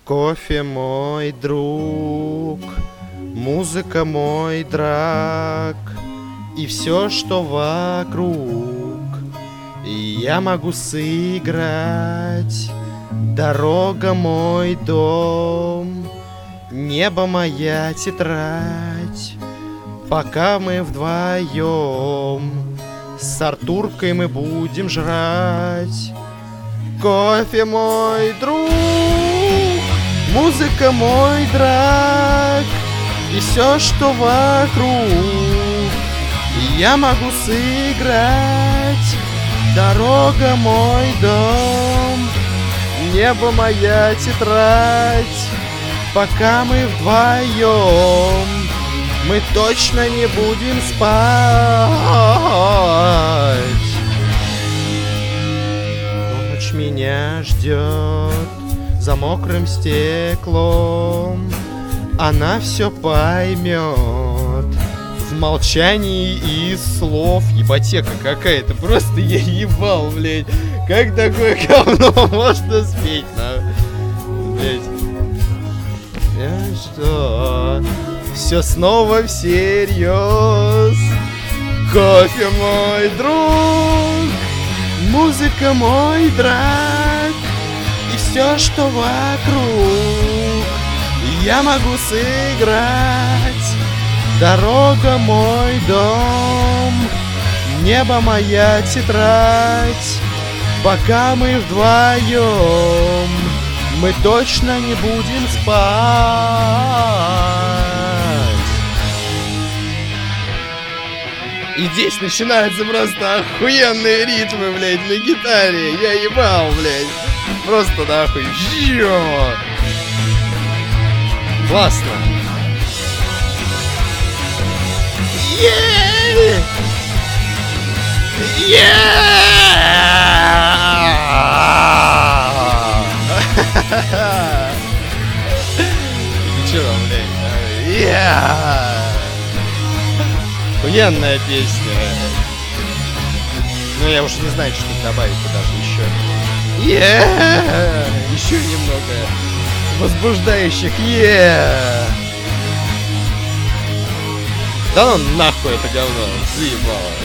Кофе мой друг, музыка мой драг, и все, что вокруг, и я могу сыграть. Дорога мой дом, небо моя тетрадь. Пока мы вдвоем с Артуркой мы будем жрать. Кофе мой друг, музыка мой драг, и все, что вокруг, и я могу сыграть. Дорога мой дом, небо моя тетрадь. Пока мы вдвоем, мы точно не будем спать. Ночь меня ждет за мокрым стеклом. Она все поймет в молчании из слов. Ебатека какая-то, просто я ебал, блядь. Как такое говно можно спеть, блядь? Что? Все снова всерьез. Кофе мой друг, музыка мой драг, и все, что вокруг, я могу сыграть. Дорога мой дом, небо моя тетрадь. Пока мы вдвоем, мы точно не будем спать. И здесь начинаются просто охуенные ритмы, блядь, на гитаре. Я ебал, блядь. Просто нахуй. Классно. Yeah! Ты чё там, блядь? Охуенная песня. Ну я уж не знаю, что добавить даже еще. Еще немного возбуждающих. Да ну нахуй это говно, заебало.